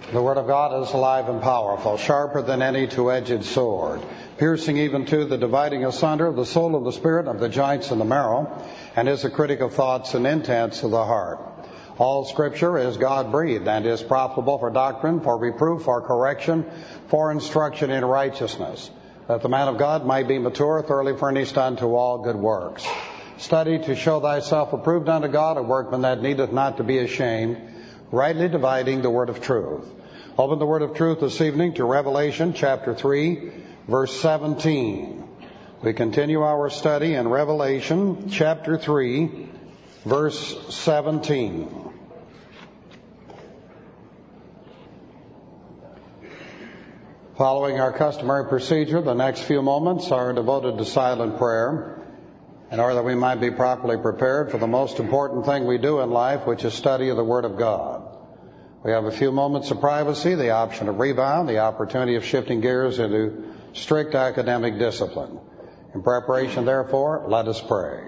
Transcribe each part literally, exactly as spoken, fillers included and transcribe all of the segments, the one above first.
The Word of God is alive and powerful, sharper than any two-edged sword, piercing even to the dividing asunder of the soul and the spirit, of the joints and the marrow, and is a critic of thoughts and intents of the heart. All Scripture is God-breathed and is profitable for doctrine, for reproof, for correction, for instruction in righteousness, that the man of God might be mature, thoroughly furnished unto all good works. Study to show thyself approved unto God, a workman that needeth not to be ashamed, rightly dividing the word of truth. Open the word of truth this evening to Revelation chapter three, verse seventeen. We continue our study in Revelation chapter three, verse seventeen. Following our customary procedure, the next few moments are devoted to silent prayer, in order that we might be properly prepared for the most important thing we do in life, which is study of the Word of God. We have a few moments of privacy, the option of rebound, the opportunity of shifting gears into strict academic discipline. In preparation, therefore, let us pray.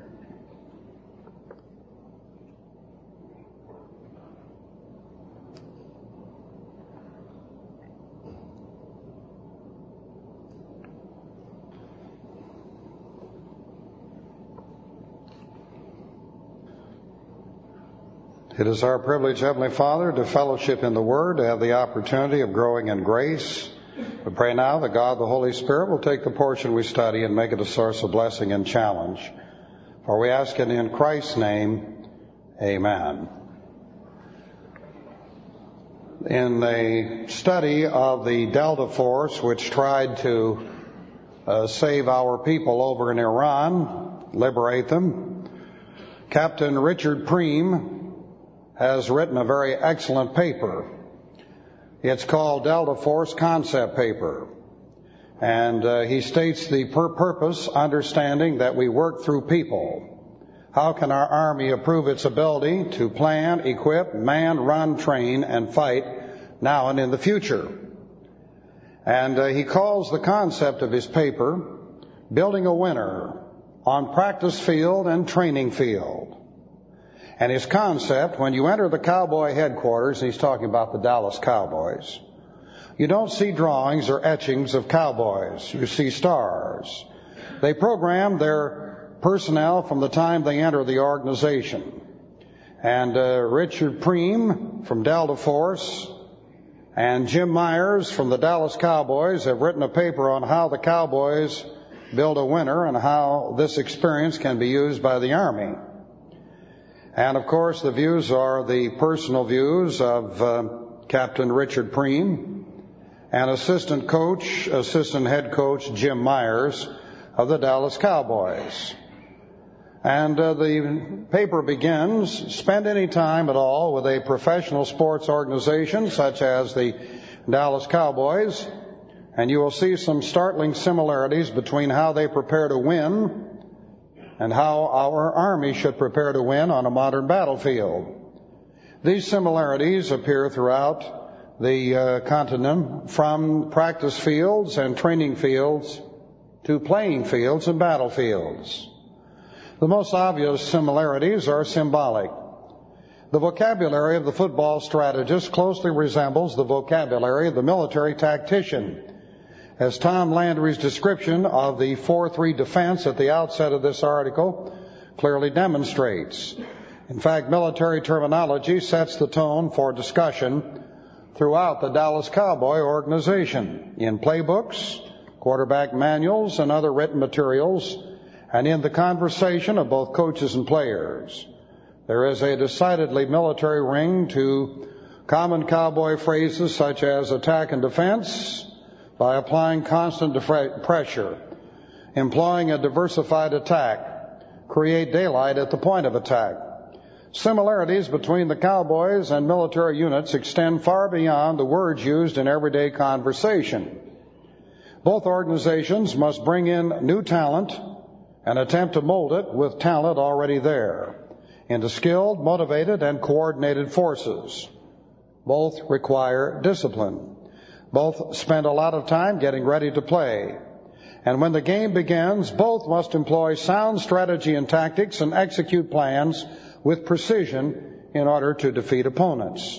It is our privilege, Heavenly Father, to fellowship in the Word, to have the opportunity of growing in grace. We pray now that God, the Holy Spirit, will take the portion we study and make it a source of blessing and challenge. For we ask it in Christ's name, amen. In a study of the Delta Force, which tried to uh, save our people over in Iran, liberate them, Captain Richard Preem has written a very excellent paper. It's called Delta Force Concept Paper. And uh, he states the pur- purpose, understanding that we work through people. How can our Army improve its ability to plan, equip, man, run, train, and fight now and in the future? And uh, he calls the concept of his paper, Building a Winner on Practice Field and Training Field. And his concept, when you enter the Cowboy headquarters, and he's talking about the Dallas Cowboys, you don't see drawings or etchings of cowboys. You see stars. They program their personnel from the time they enter the organization. And uh, Richard Preem from Delta Force and Jim Myers from the Dallas Cowboys have written a paper on how the Cowboys build a winner and how this experience can be used by the Army. And, of course, the views are the personal views of uh, Captain Richard Preem and assistant coach, assistant head coach Jim Myers of the Dallas Cowboys. And uh, the paper begins, spend any time at all with a professional sports organization such as the Dallas Cowboys, and you will see some startling similarities between how they prepare to win and how our Army should prepare to win on a modern battlefield. These similarities appear throughout the uh, continent, from practice fields and training fields to playing fields and battlefields. The most obvious similarities are symbolic. The vocabulary of the football strategist closely resembles the vocabulary of the military tactician, as Tom Landry's description of the four three defense at the outset of this article clearly demonstrates. In fact, military terminology sets the tone for discussion throughout the Dallas Cowboy organization, in playbooks, quarterback manuals, and other written materials, and in the conversation of both coaches and players. There is a decidedly military ring to common cowboy phrases such as attack and defense, by applying constant def- pressure, employing a diversified attack, create daylight at the point of attack. Similarities between the Cowboys and military units extend far beyond the words used in everyday conversation. Both organizations must bring in new talent and attempt to mold it with talent already there into skilled, motivated, and coordinated forces. Both require discipline. Both spend a lot of time getting ready to play. And when the game begins, both must employ sound strategy and tactics and execute plans with precision in order to defeat opponents.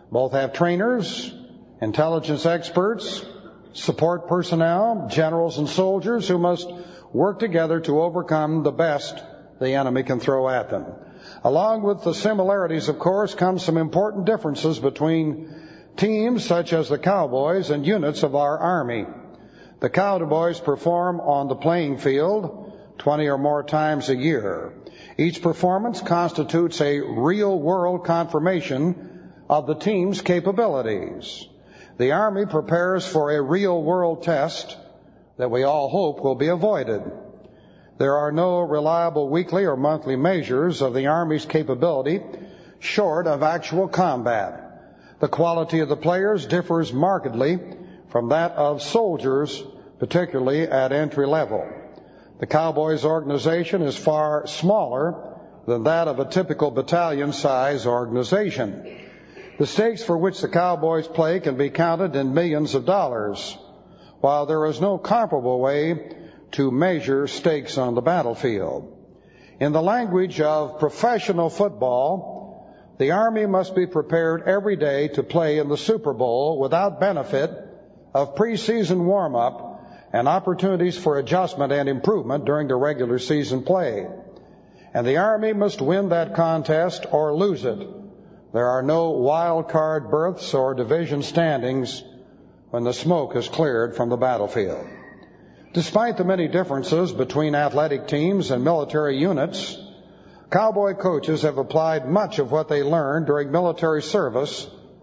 Both have trainers, intelligence experts, support personnel, generals and soldiers who must work together to overcome the best the enemy can throw at them. Along with the similarities, of course, come some important differences between teams such as the Cowboys and units of our Army. The Cowboys perform on the playing field twenty or more times a year. Each performance constitutes a real-world confirmation of the team's capabilities. The Army prepares for a real-world test that we all hope will be avoided. There are no reliable weekly or monthly measures of the Army's capability short of actual combat. The quality of the players differs markedly from that of soldiers, particularly at entry level. The Cowboys organization is far smaller than that of a typical battalion-size organization. The stakes for which the Cowboys play can be counted in millions of dollars, while there is no comparable way to measure stakes on the battlefield. In the language of professional football, the Army must be prepared every day to play in the Super Bowl without benefit of preseason warm-up and opportunities for adjustment and improvement during the regular season play. And the Army must win that contest or lose it. There are no wild card berths or division standings when the smoke is cleared from the battlefield. Despite the many differences between athletic teams and military units, Cowboy coaches have applied much of what they learned during military service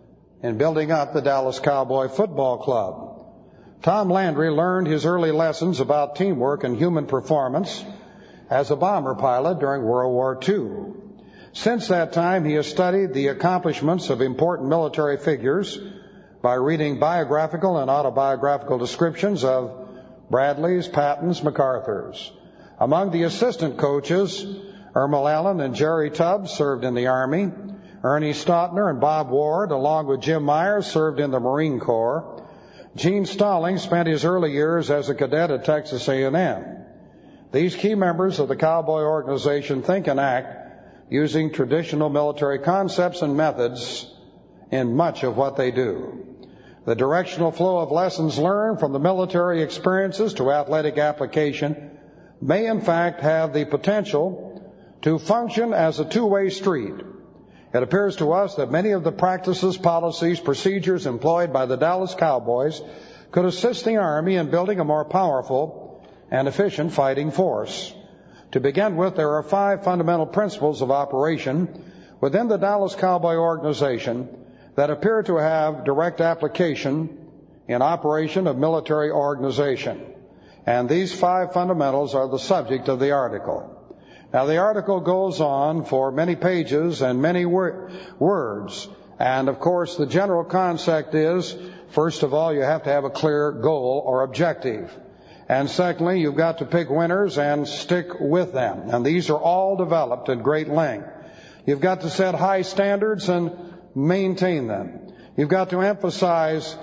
in building up the Dallas Cowboy Football Club. Tom Landry learned his early lessons about teamwork and human performance as a bomber pilot during World War Two. Since that time, he has studied the accomplishments of important military figures by reading biographical and autobiographical descriptions of Bradleys, Pattons, MacArthurs. Among the assistant coaches, Ermal Allen and Jerry Tubbs served in the Army. Ernie Stautner and Bob Ward, along with Jim Myers, served in the Marine Corps. Gene Stallings spent his early years as a cadet at Texas A and M. These key members of the Cowboy organization think and act using traditional military concepts and methods in much of what they do. The directional flow of lessons learned from the military experiences to athletic application may in fact have the potential to function as a two-way street. It appears to us that many of the practices, policies, procedures employed by the Dallas Cowboys could assist the Army in building a more powerful and efficient fighting force. To begin with, there are five fundamental principles of operation within the Dallas Cowboy organization that appear to have direct application in operation of military organization. And these five fundamentals are the subject of the article. Now, the article goes on for many pages and many wor- words. And, of course, the general concept is, first of all, you have to have a clear goal or objective. And secondly, you've got to pick winners and stick with them. And these are all developed at great length. You've got to set high standards and maintain them. You've got to emphasize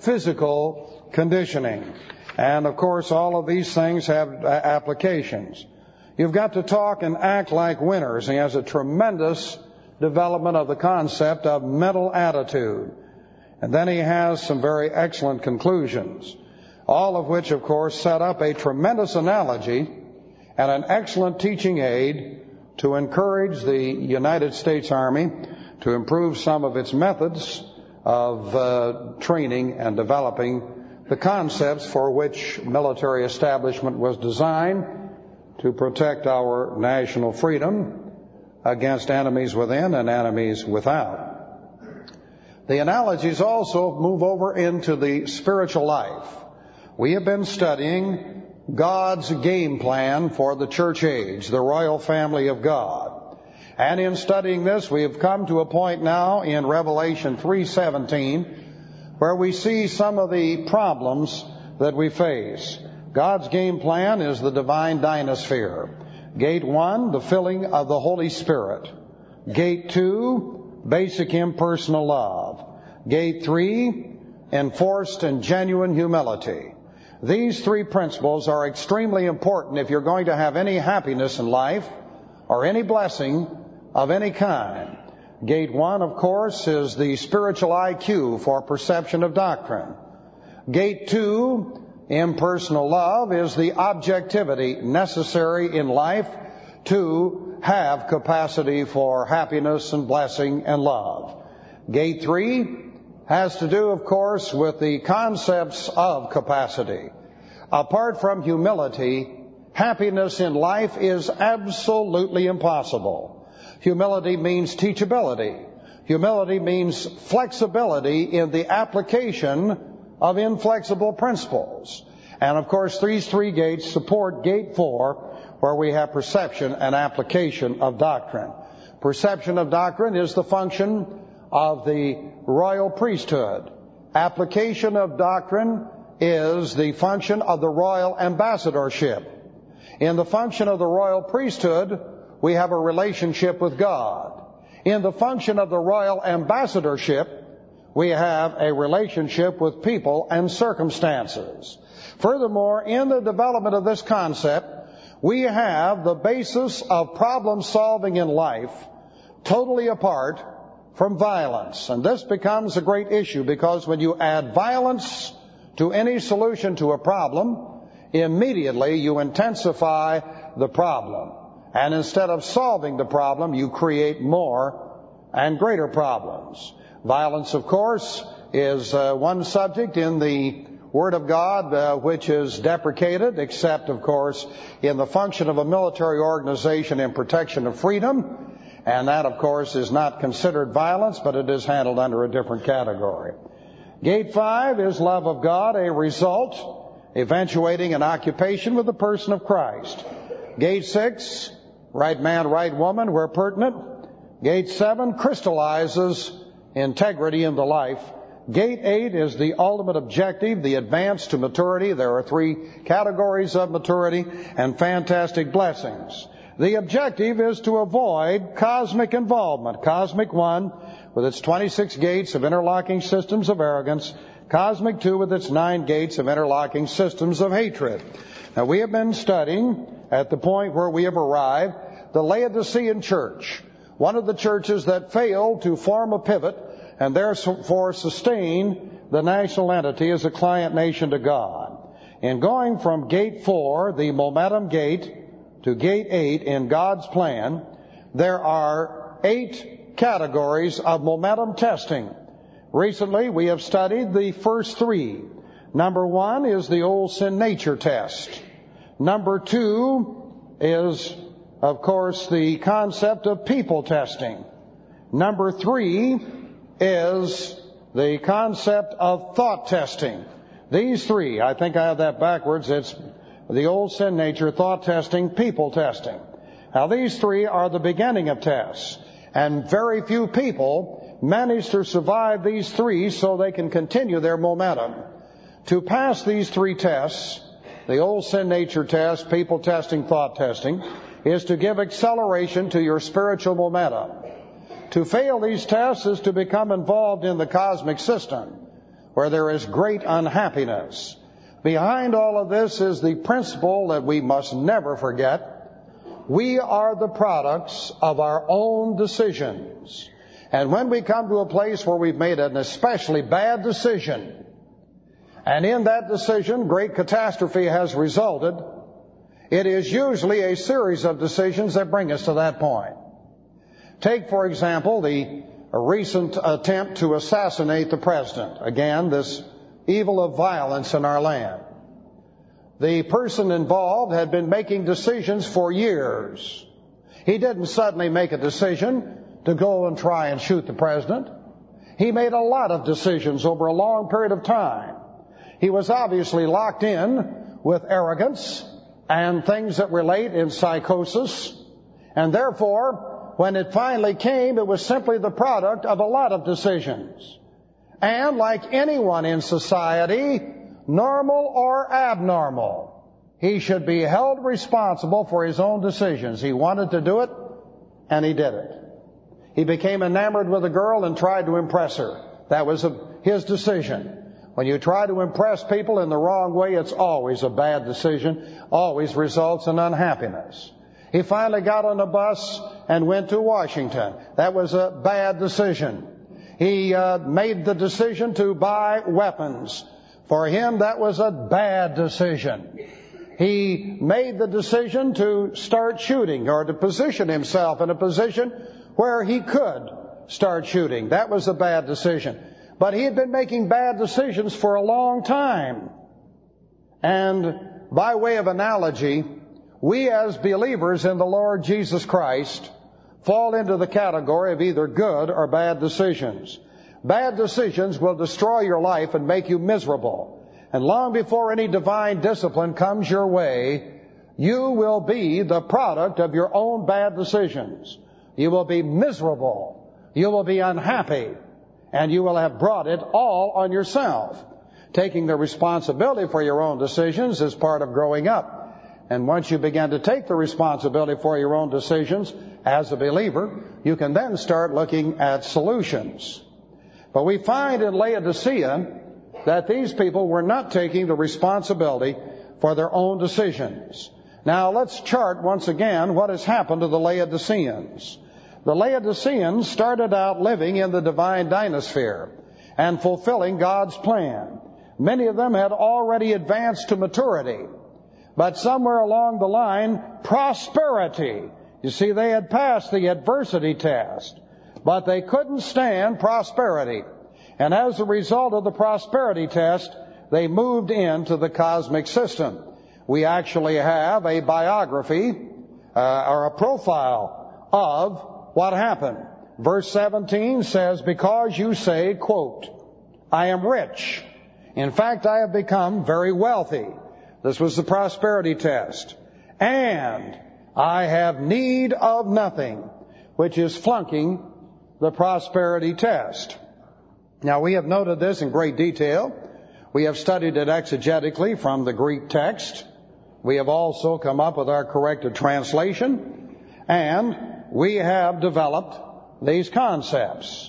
physical conditioning. And, of course, all of these things have uh, applications. You've got to talk and act like winners. He has a tremendous development of the concept of mental attitude. And then he has some very excellent conclusions, all of which, of course, set up a tremendous analogy and an excellent teaching aid to encourage the United States Army to improve some of its methods of uh, training and developing the concepts for which military establishment was designed to protect our national freedom against enemies within and enemies without. The analogies also move over into the spiritual life. We have been studying God's game plan for the church age, the royal family of God. And in studying this, we have come to a point now in Revelation three seventeen where we see some of the problems that we face. God's game plan is the divine dynasphere. Gate one, the filling of the Holy Spirit. Gate two, basic impersonal love. Gate three, enforced and genuine humility. These three principles are extremely important if you're going to have any happiness in life or any blessing of any kind. Gate one, of course, is the spiritual I Q for perception of doctrine. Gate two, impersonal love, is the objectivity necessary in life to have capacity for happiness and blessing and love. Gate three has to do, of course, with the concepts of capacity. Apart from humility, happiness in life is absolutely impossible. Humility means teachability. Humility means flexibility in the application of inflexible principles. And of course, these three gates support gate four, where we have perception and application of doctrine. Perception of doctrine is the function of the royal priesthood. Application of doctrine is the function of the royal ambassadorship. In the function of the royal priesthood, we have a relationship with God. In the function of the royal ambassadorship, we have a relationship with people and circumstances. Furthermore, in the development of this concept, we have the basis of problem solving in life totally apart from violence. And this becomes a great issue, because when you add violence to any solution to a problem, immediately you intensify the problem. And instead of solving the problem, you create more and greater problems. Violence, of course, is uh, one subject in the Word of God uh, which is deprecated, except, of course, in the function of a military organization in protection of freedom. And that, of course, is not considered violence, but it is handled under a different category. Gate five is love of God, a result, eventuating an occupation with the person of Christ. Gate six, right man, right woman, where pertinent. Gate seven crystallizes integrity in the life. Gate eight is the ultimate objective, the advance to maturity. There are three categories of maturity and fantastic blessings. The objective is to avoid cosmic involvement. Cosmic one, with its twenty-six gates of interlocking systems of arrogance. Cosmic two, with its nine gates of interlocking systems of hatred. Now, we have been studying, at the point where we have arrived, the Laodicean church. One of the churches that failed to form a pivot and therefore sustain the national entity as a client nation to God. In going from gate four, the momentum gate, to gate eight in God's plan, there are eight categories of momentum testing. Recently, we have studied the first three. Number one is the old sin nature test. Number two is, of course, the concept of people testing. Number three is the concept of thought testing. These three, I think I have that backwards. It's the old sin nature, thought testing, people testing. Now, these three are the beginning of tests. And very few people manage to survive these three so they can continue their momentum. To pass these three tests, the old sin nature test, people testing, thought testing, is to give acceleration to your spiritual momentum. To fail these tests is to become involved in the cosmic system, where there is great unhappiness. Behind all of this is the principle that we must never forget. We are the products of our own decisions. And when we come to a place where we've made an especially bad decision, and in that decision great catastrophe has resulted, it is usually a series of decisions that bring us to that point. Take, for example, the recent attempt to assassinate the president. Again, this evil of violence in our land. The person involved had been making decisions for years. He didn't suddenly make a decision to go and try and shoot the president. He made a lot of decisions over a long period of time. He was obviously locked in with arrogance and things that relate in psychosis, and therefore, when it finally came, it was simply the product of a lot of decisions. And like anyone in society, normal or abnormal, he should be held responsible for his own decisions. He wanted to do it, and he did it. He became enamored with a girl and tried to impress her. That was a, his decision. When you try to impress people in the wrong way, it's always a bad decision, always results in unhappiness. He finally got on a bus and went to Washington. That was a bad decision. He uh, made the decision to buy weapons. For him, that was a bad decision. He made the decision to start shooting, or to position himself in a position where he could start shooting. That was a bad decision. But he had been making bad decisions for a long time. And by way of analogy, we as believers in the Lord Jesus Christ fall into the category of either good or bad decisions. Bad decisions will destroy your life and make you miserable. And long before any divine discipline comes your way, you will be the product of your own bad decisions. You will be miserable. You will be unhappy. And you will have brought it all on yourself. Taking the responsibility for your own decisions is part of growing up. And once you begin to take the responsibility for your own decisions as a believer, you can then start looking at solutions. But we find in Laodicea that these people were not taking the responsibility for their own decisions. Now let's chart once again what has happened to the Laodiceans. The Laodiceans started out living in the divine dynasphere and fulfilling God's plan. Many of them had already advanced to maturity. But somewhere along the line, prosperity. You see, they had passed the adversity test, but they couldn't stand prosperity. And as a result of the prosperity test, they moved into the cosmic system. We actually have a biography uh, or a profile of what happened. Verse seventeen says, because you say, quote, I am rich. In fact, I have become very wealthy. This was the prosperity test. And I have need of nothing, which is flunking the prosperity test. Now, we have noted this in great detail. We have studied it exegetically from the Greek text. We have also come up with our corrected translation. And we have developed these concepts.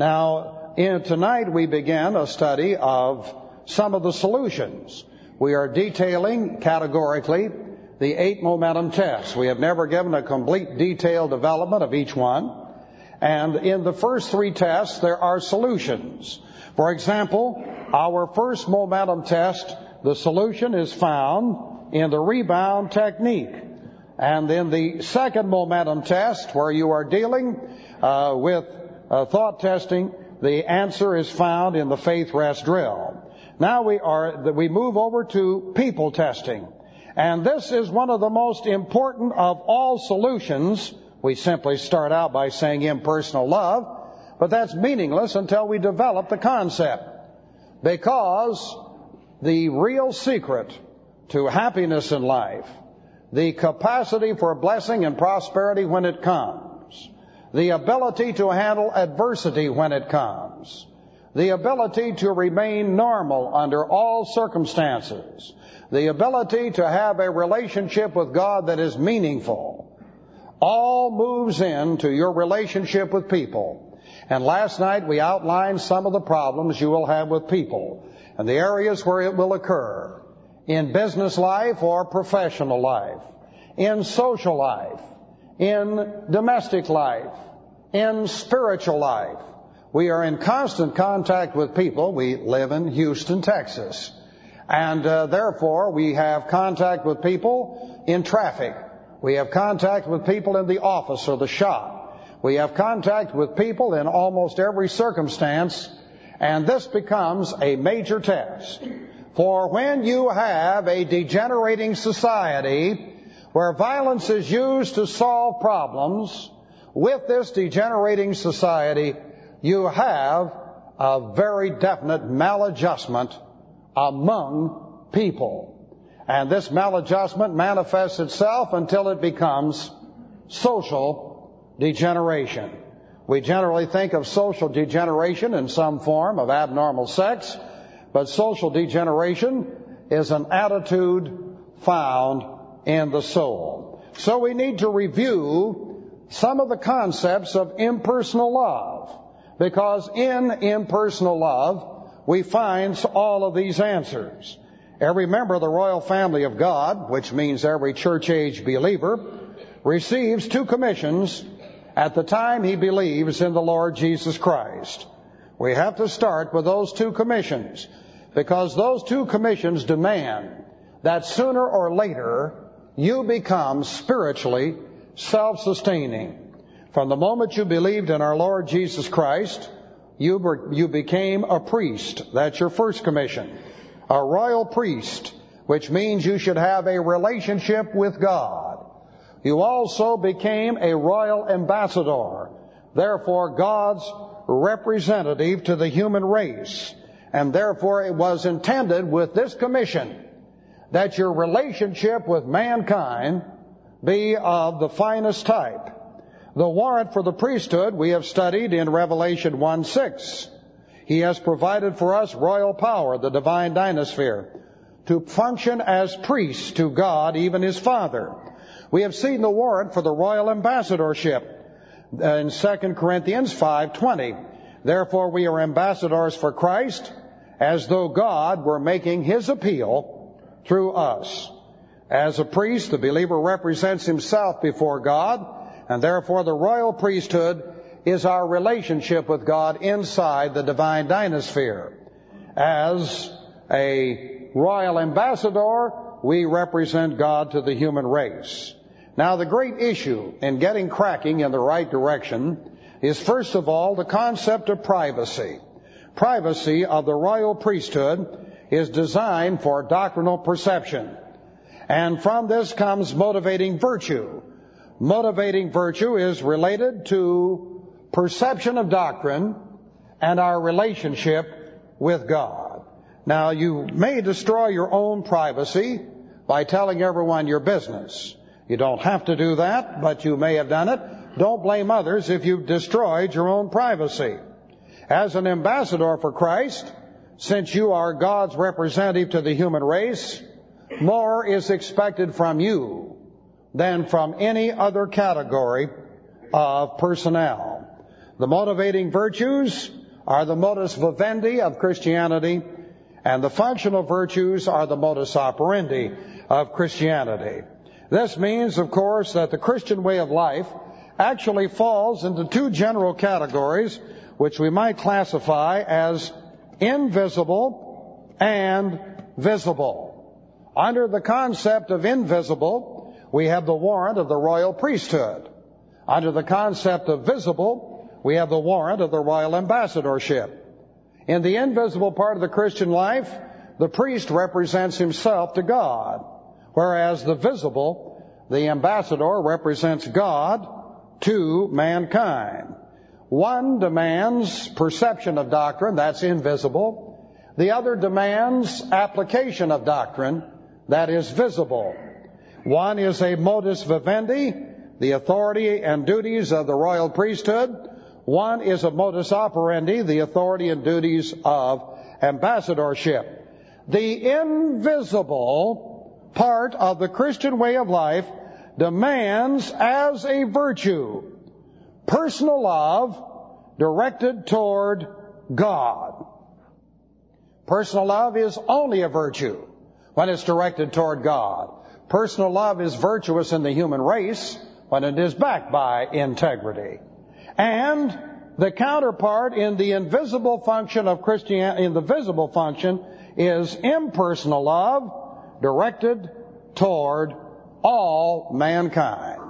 Now, in, tonight we begin a study of some of the solutions. We are detailing categorically the eight momentum tests. We have never given a complete detailed development of each one. And in the first three tests, there are solutions. For example, our first momentum test, the solution is found in the rebound technique. And in the second momentum test, where you are dealing uh, with uh, thought testing, the answer is found in the faith rest drill. Now we are, we move over to people testing. And this is one of the most important of all solutions. We simply start out by saying impersonal love, but that's meaningless until we develop the concept. Because the real secret to happiness in life, the capacity for blessing and prosperity when it comes, the ability to handle adversity when it comes, the ability to remain normal under all circumstances, the ability to have a relationship with God that is meaningful, all moves into your relationship with people. And last night we outlined some of the problems you will have with people and the areas where it will occur in business life or professional life, in social life, in domestic life, in spiritual life. We are in constant contact with people. We live in Houston, Texas. And uh, therefore, we have contact with people in traffic. We have contact with people in the office or the shop. We have contact with people in almost every circumstance. And this becomes a major test. For when you have a degenerating society where violence is used to solve problems, with this degenerating society, you have a very definite maladjustment among people. And this maladjustment manifests itself until it becomes social degeneration. We generally think of social degeneration in some form of abnormal sex, but social degeneration is an attitude found in the soul. So we need to review some of the concepts of impersonal love, because in impersonal love we find all of these answers. Every member of the royal family of God, which means every church-age believer, receives two commissions at the time he believes in the Lord Jesus Christ. We have to start with those two commissions, because those two commissions demand that sooner or later you become spiritually self-sustaining. From the moment you believed in our Lord Jesus Christ, you, were, you became a priest. That's your first commission. A royal priest, which means you should have a relationship with God. You also became a royal ambassador, therefore God's representative to the human race. And therefore it was intended with this commission that your relationship with mankind be of the finest type. The warrant for the priesthood we have studied in Revelation one six. He has provided for us royal power, the divine dynasphere, to function as priests to God, even His Father. We have seen the warrant for the royal ambassadorship in Second Corinthians five twenty. Therefore we are ambassadors for Christ, as though God were making His appeal through us. As a priest, the believer represents himself before God, and therefore the royal priesthood is our relationship with God inside the divine dynasphere. As a royal ambassador, we represent God to the human race. Now, the great issue in getting cracking in the right direction is, first of all, the concept of privacy. Privacy of the royal priesthood is designed for doctrinal perception. And from this comes motivating virtue. Motivating virtue is related to perception of doctrine and our relationship with God. Now, you may destroy your own privacy by telling everyone your business. You don't have to do that, but you may have done it. Don't blame others if you've destroyed your own privacy. As an ambassador for Christ, since you are God's representative to the human race, more is expected from you than from any other category of personnel. The motivating virtues are the modus vivendi of Christianity, and the functional virtues are the modus operandi of Christianity. This means, of course, that the Christian way of life actually falls into two general categories, which we might classify as invisible and visible. Under the concept of invisible, we have the warrant of the royal priesthood. Under the concept of visible, we have the warrant of the royal ambassadorship. In the invisible part of the Christian life, the priest represents himself to God, whereas the visible, the ambassador, represents God to mankind. One demands perception of doctrine, that's invisible. The other demands application of doctrine, that is visible. One is a modus vivendi, the authority and duties of the royal priesthood. One is a modus operandi, the authority and duties of ambassadorship. The invisible part of the Christian way of life demands as a virtue personal love directed toward God. Personal love is only a virtue when it's directed toward God. Personal love is virtuous in the human race when it is backed by integrity. And the counterpart in the invisible function of Christianity, in the visible function, is impersonal love directed toward all mankind.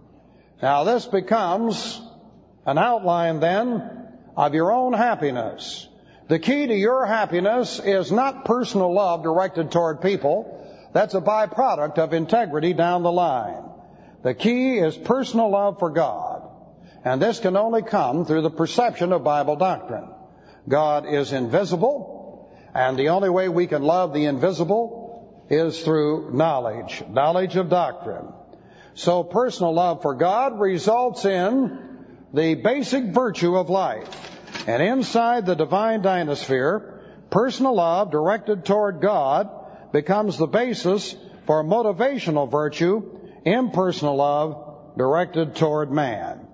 Now this becomes an outline then of your own happiness. The key to your happiness is not personal love directed toward people. That's a byproduct of integrity down the line. The key is personal love for God. And this can only come through the perception of Bible doctrine. God is invisible, and the only way we can love the invisible is through knowledge, knowledge of doctrine. So personal love for God results in the basic virtue of life. And inside the divine dynasphere, personal love directed toward God becomes the basis for motivational virtue, impersonal love directed toward man.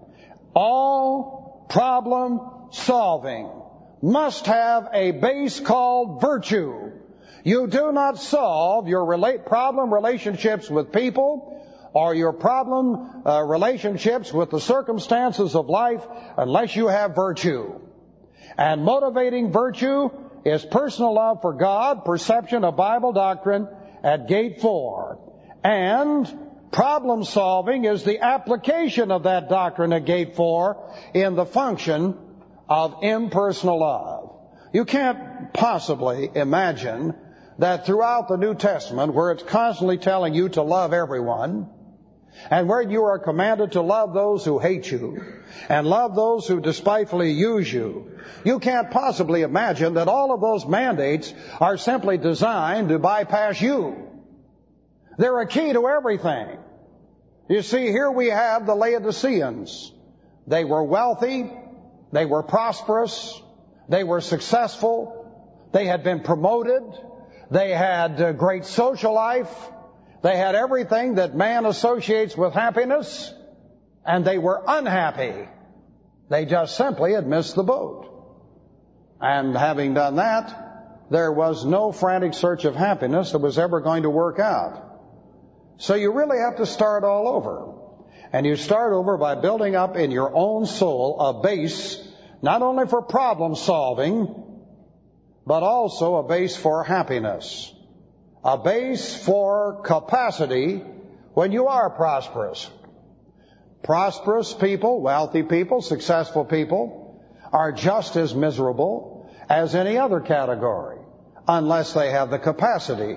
All problem solving must have a base called virtue. You do not solve your relate problem relationships with people or your problem uh, relationships with the circumstances of life unless you have virtue. And motivating virtue is personal love for God, perception of Bible doctrine at gate four. And problem solving is the application of that doctrine at gate four in the function of impersonal love. You can't possibly imagine that throughout the New Testament, where it's constantly telling you to love everyone, and where you are commanded to love those who hate you, and love those who despitefully use you, you can't possibly imagine that all of those mandates are simply designed to bypass you. They're a key to everything. You see, here we have the Laodiceans. They were wealthy, they were prosperous, they were successful, they had been promoted, they had a great social life, they had everything that man associates with happiness, and they were unhappy. They just simply had missed the boat. And having done that, there was no frantic search of happiness that was ever going to work out. So you really have to start all over. And you start over by building up in your own soul a base, not only for problem solving, but also a base for happiness. A base for capacity when you are prosperous. Prosperous people, wealthy people, successful people are just as miserable as any other category, unless they have the capacity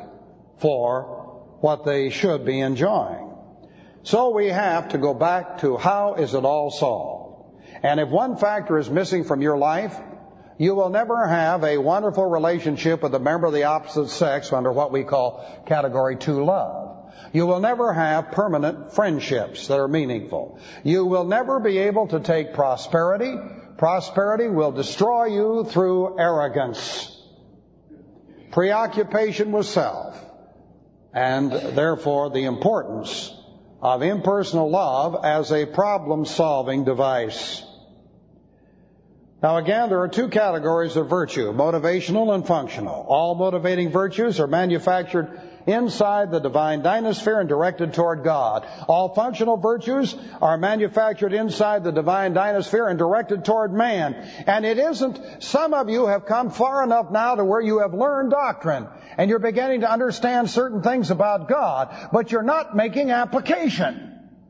for what they should be enjoying. So we have to go back to how is it all solved. And if one factor is missing from your life, you will never have a wonderful relationship with a member of the opposite sex under what we call category two love. You will never have permanent friendships that are meaningful. You will never be able to take prosperity. Prosperity will destroy you through arrogance, preoccupation with self, and therefore the importance of impersonal love as a problem-solving device. Now again, there are two categories of virtue, motivational and functional. All motivating virtues are manufactured inside the divine dynasphere and directed toward God. All functional virtues are manufactured inside the divine dynasphere and directed toward man. And it isn't, some of you have come far enough now to where you have learned doctrine and you're beginning to understand certain things about God, but you're not making application.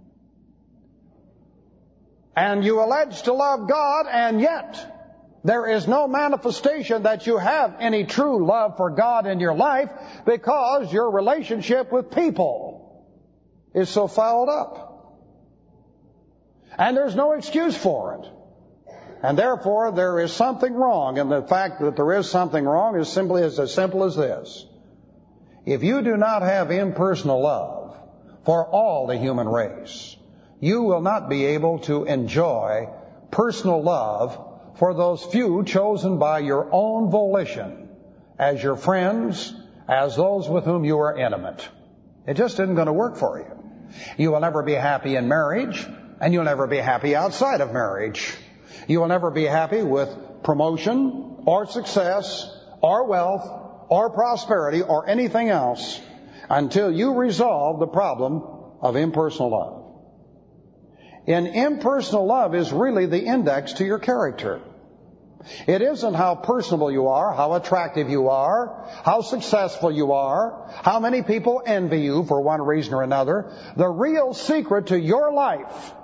And you allege to love God, and yet there is no manifestation that you have any true love for God in your life because your relationship with people is so fouled up. And there's no excuse for it. And therefore there is something wrong, and the fact that there is something wrong is simply as, as simple as this. If you do not have impersonal love for all the human race, you will not be able to enjoy personal love for those few chosen by your own volition as your friends, as those with whom you are intimate. It just isn't going to work for you. You will never be happy in marriage, and you'll never be happy outside of marriage. You will never be happy with promotion or success or wealth or prosperity or anything else until you resolve the problem of impersonal love. And impersonal love is really the index to your character. It isn't how personable you are, how attractive you are, how successful you are, how many people envy you for one reason or another. The real secret to your life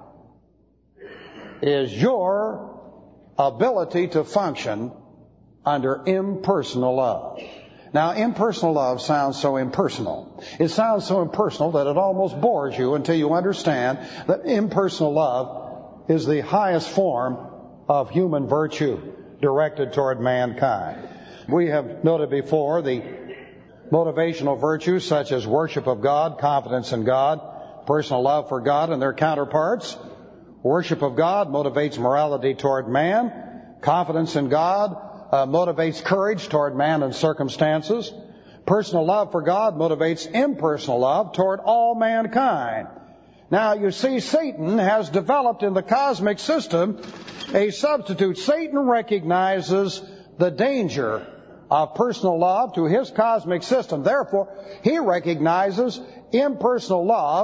is your ability to function under impersonal love. Now, impersonal love sounds so impersonal. It sounds so impersonal that it almost bores you until you understand that impersonal love is the highest form of human virtue directed toward mankind. We have noted before the motivational virtues such as worship of God, confidence in God, personal love for God and their counterparts. Worship of God motivates morality toward man. Confidence in God Uh, motivates courage toward man and circumstances. Personal love for God motivates impersonal love toward all mankind. Now, you see, Satan has developed in the cosmic system a substitute. Satan recognizes the danger of personal love to his cosmic system. Therefore, he recognizes impersonal love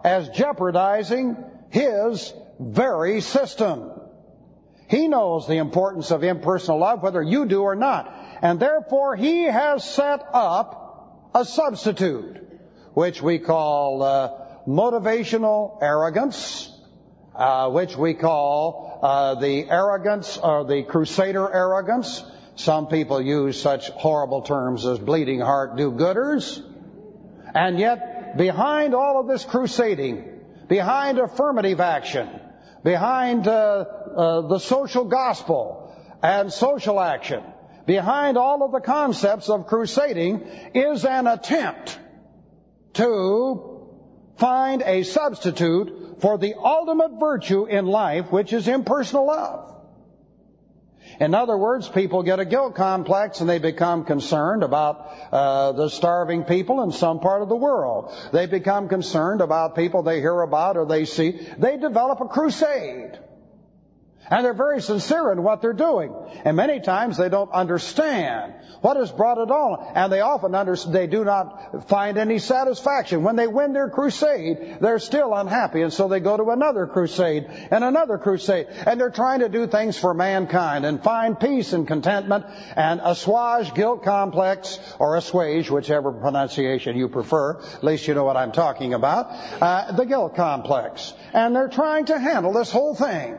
as jeopardizing his very system. He knows the importance of impersonal love, whether you do or not. And therefore, he has set up a substitute, which we call uh, motivational arrogance, uh, which we call uh, the arrogance or the crusader arrogance. Some people use such horrible terms as bleeding heart do-gooders. And yet, behind all of this crusading, behind affirmative action, behind uh, uh, the social gospel and social action, behind all of the concepts of crusading is an attempt to find a substitute for the ultimate virtue in life, which is impersonal love. In other words, people get a guilt complex and they become concerned about uh, the starving people in some part of the world. They become concerned about people they hear about or they see. They develop a crusade. And they're very sincere in what they're doing. And many times they don't understand what has brought it on. And they often under, they do not find any satisfaction. When they win their crusade, they're still unhappy. And so they go to another crusade and another crusade. And they're trying to do things for mankind and find peace and contentment and assuage guilt complex, or assuage, whichever pronunciation you prefer. At least you know what I'm talking about. Uh, the guilt complex. And they're trying to handle this whole thing.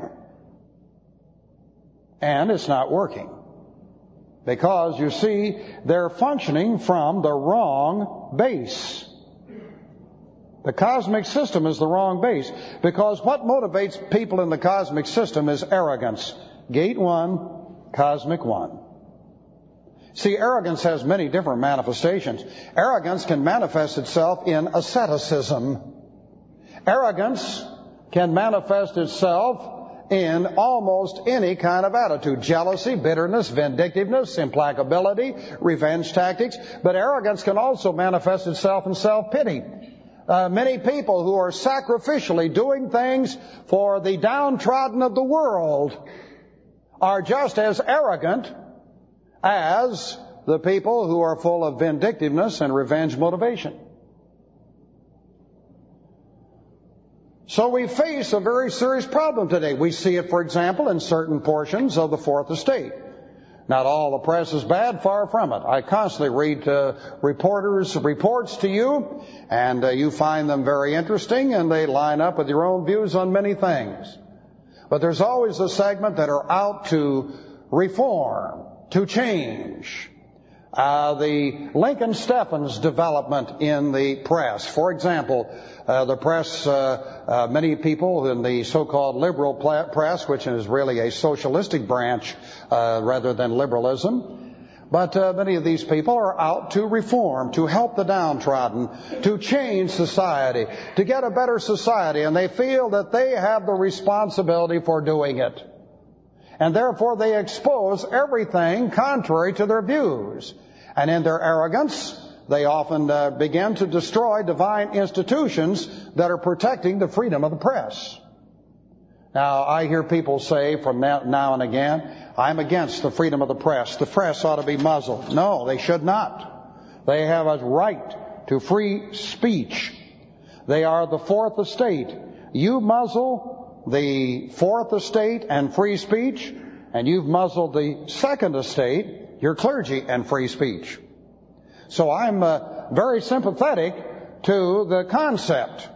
And it's not working. Because, you see, they're functioning from the wrong base. The cosmic system is the wrong base. Because what motivates people in the cosmic system is arrogance. Gate one, cosmic one. See, arrogance has many different manifestations. Arrogance can manifest itself in asceticism. Arrogance can manifest itself in almost any kind of attitude. Jealousy, bitterness, vindictiveness, implacability, revenge tactics. But arrogance can also manifest itself in self-pity. Uh, many people who are sacrificially doing things for the downtrodden of the world are just as arrogant as the people who are full of vindictiveness and revenge motivation. So we face a very serious problem today. We see it, for example, in certain portions of the Fourth Estate. Not all the press is bad, far from it. I constantly read uh, reporters' reports to you, and uh, you find them very interesting, and they line up with your own views on many things. But there's always a segment that are out to reform, to change. Uh, the Lincoln Steffens development in the press. For example, uh, the press, uh, uh, many people in the so-called liberal press, which is really a socialistic branch uh, rather than liberalism, but uh, many of these people are out to reform, to help the downtrodden, to change society, to get a better society, and they feel that they have the responsibility for doing it. And therefore they expose everything contrary to their views. And in their arrogance, they often uh, begin to destroy divine institutions that are protecting the freedom of the press. Now, I hear people say from now and again, I'm against the freedom of the press. The press ought to be muzzled. No, they should not. They have a right to free speech. They are the Fourth Estate. You muzzle the Fourth Estate and free speech, and you've muzzled the Second Estate, your clergy, and free speech. So I'm uh, very sympathetic to the concept.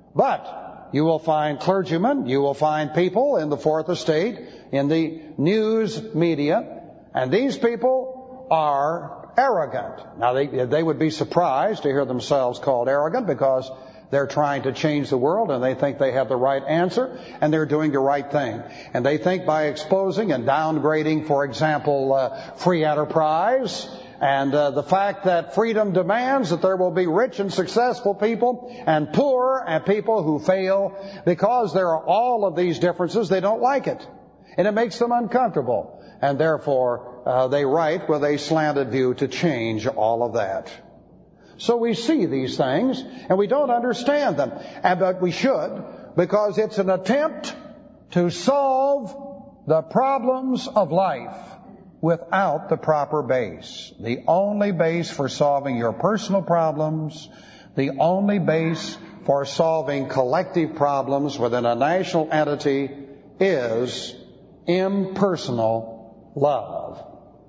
But you will find clergymen, you will find people in the Fourth Estate, in the news media, and these people are arrogant. Now, they, they would be surprised to hear themselves called arrogant because they're trying to change the world and they think they have the right answer and they're doing the right thing. And they think by exposing and downgrading, for example, uh, free enterprise and uh, the fact that freedom demands that there will be rich and successful people and poor and people who fail, because there are all of these differences, they don't like it. And it makes them uncomfortable. And therefore, uh, they write with a slanted view to change all of that. So we see these things, and we don't understand them. And, but we should, because it's an attempt to solve the problems of life without the proper base. The only base for solving your personal problems, the only base for solving collective problems within a national entity is impersonal love.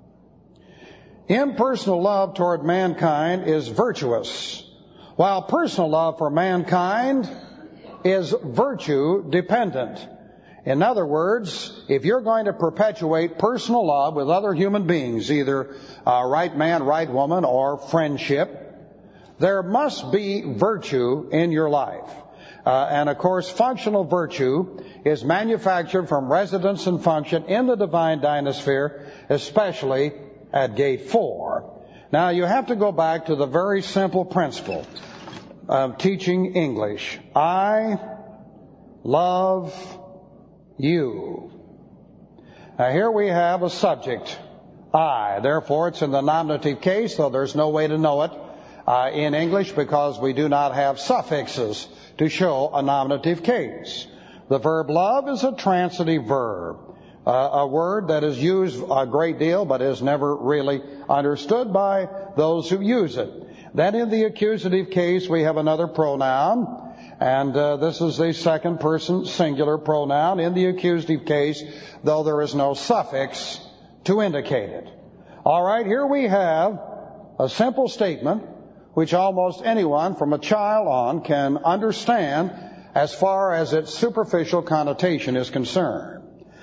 Impersonal love toward mankind is virtuous, while personal love for mankind is virtue dependent. In other words, if you're going to perpetuate personal love with other human beings, either uh, right man, right woman, or friendship, there must be virtue in your life. Uh, and of course, functional virtue is manufactured from residence and function in the divine dynasphere, especially at gate four. Now, you have to go back to the very simple principle of teaching English. I love you. Now, here we have a subject, I. Therefore, it's in the nominative case, though there's no way to know it uh, in English because we do not have suffixes to show a nominative case. The verb love is a transitive verb, uh, a word that is used a great deal but is never really understood by those who use it. Then in the accusative case, we have another pronoun, and uh, this is the second person singular pronoun in the accusative case, though there is no suffix to indicate it. All right, here we have a simple statement which almost anyone from a child on can understand as far as its superficial connotation is concerned.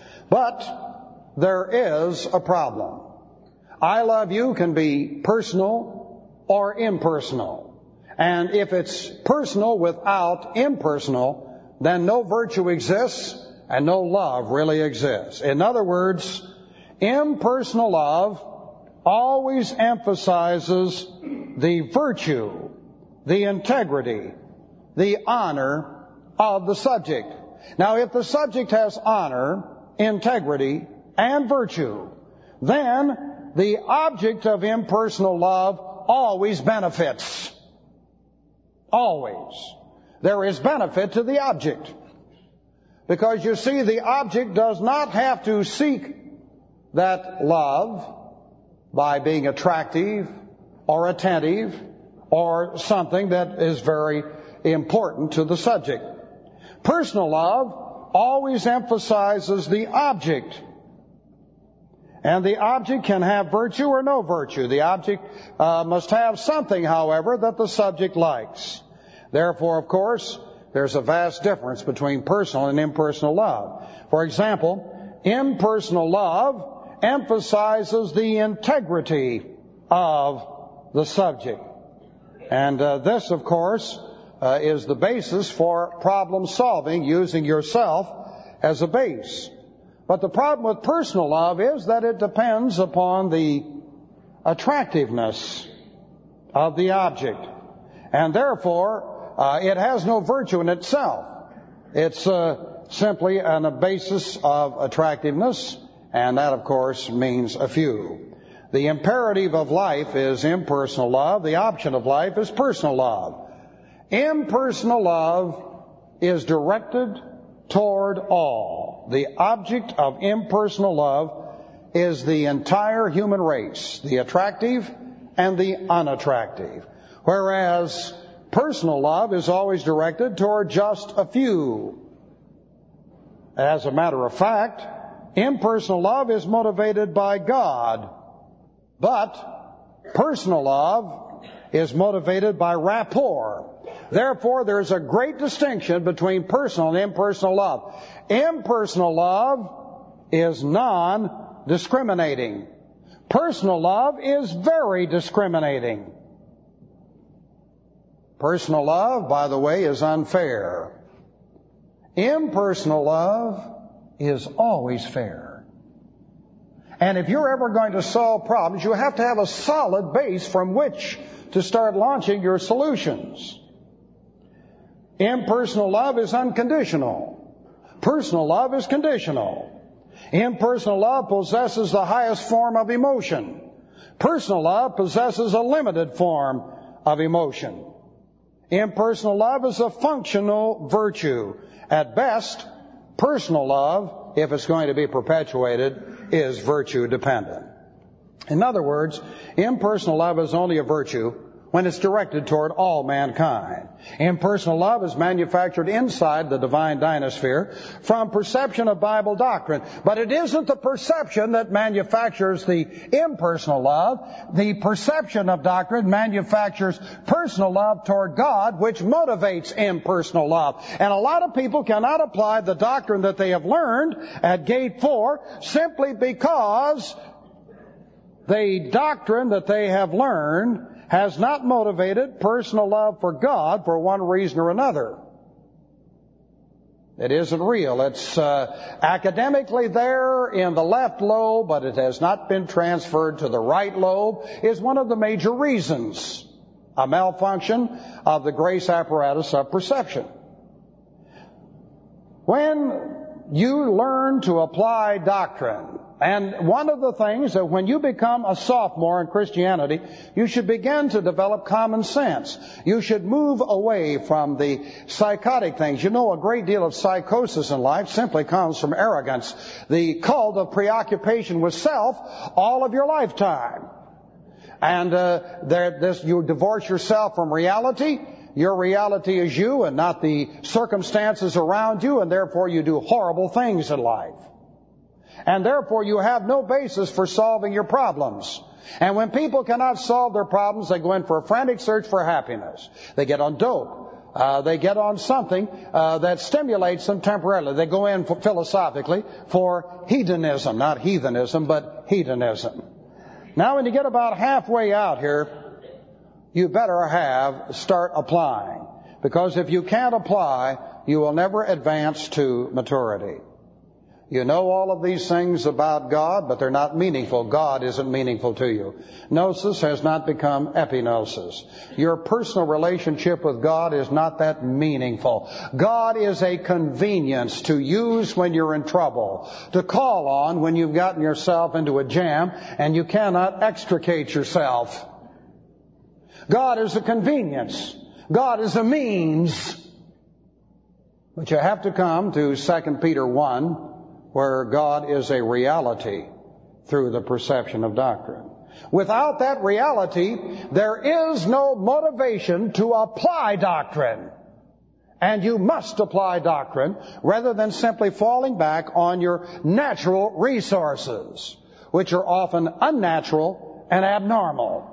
But there is a problem. I love you can be personal or impersonal. And if it's personal without impersonal, then no virtue exists and no love really exists. In other words, impersonal love always emphasizes the virtue, the integrity, the honor of the subject. Now, if the subject has honor, integrity, and virtue, then the object of impersonal love always benefits. Always. There is benefit to the object. Because you see, the object does not have to seek that love by being attractive or attentive or something that is very important to the subject. Personal love always emphasizes the object. And the object can have virtue or no virtue. The object uh, must have something, however, that the subject likes. Therefore, of course, there's a vast difference between personal and impersonal love. For example, impersonal love emphasizes the integrity of the subject. And uh, this, of course, uh, is the basis for problem solving, using yourself as a base. But the problem with personal love is that it depends upon the attractiveness of the object. And therefore, uh, it has no virtue in itself. It's uh, simply on a basis of attractiveness, and that, of course, means a few. The imperative of life is impersonal love. The option of life is personal love. Impersonal love is directed toward all. The object of impersonal love is the entire human race, the attractive and the unattractive. Whereas personal love is always directed toward just a few. As a matter of fact, impersonal love is motivated by God, but personal love is motivated by rapport. Therefore, there's a great distinction between personal and impersonal love. Impersonal love is non-discriminating. Personal love is very discriminating. Personal love, by the way, is unfair. Impersonal love is always fair. And if you're ever going to solve problems, you have to have a solid base from which to start launching your solutions. Impersonal love is unconditional. Personal love is conditional. Impersonal love possesses the highest form of emotion. Personal love possesses a limited form of emotion. Impersonal love is a functional virtue. At best, personal love, if it's going to be perpetuated, is virtue dependent. In other words, impersonal love is only a virtue when it's directed toward all mankind. Impersonal love is manufactured inside the divine dynasphere from perception of Bible doctrine. But it isn't the perception that manufactures the impersonal love. The perception of doctrine manufactures personal love toward God, which motivates impersonal love. And a lot of people cannot apply the doctrine that they have learned at Gate four simply because the doctrine that they have learned has not motivated personal love for God for one reason or another. It isn't real. It's uh, academically there in the left lobe, but it has not been transferred to the right lobe, is one of the major reasons. A malfunction of the grace apparatus of perception. When you learn to apply doctrine, and one of the things that when you become a sophomore in Christianity, you should begin to develop common sense. You should move away from the psychotic things. You know, a great deal of psychosis in life simply comes from arrogance. The cult of preoccupation with self all of your lifetime. And uh, there, this, you divorce yourself from reality. Your reality is you and not the circumstances around you, and therefore you do horrible things in life. And therefore you have no basis for solving your problems. And when people cannot solve their problems, they go in for a frantic search for happiness. They get on dope. Uh, they get on something uh, that stimulates them temporarily. They go in for, philosophically for hedonism, not heathenism, but hedonism. Now when you get about halfway out here, you better have start applying. Because if you can't apply, you will never advance to maturity. You know all of these things about God, but they're not meaningful. God isn't meaningful to you. Gnosis has not become epignosis. Your personal relationship with God is not that meaningful. God is a convenience to use when you're in trouble, to call on when you've gotten yourself into a jam and you cannot extricate yourself. God is a convenience. God is a means. But you have to come to Second Peter one, where God is a reality through the perception of doctrine. Without that reality, there is no motivation to apply doctrine. And you must apply doctrine rather than simply falling back on your natural resources, which are often unnatural and abnormal.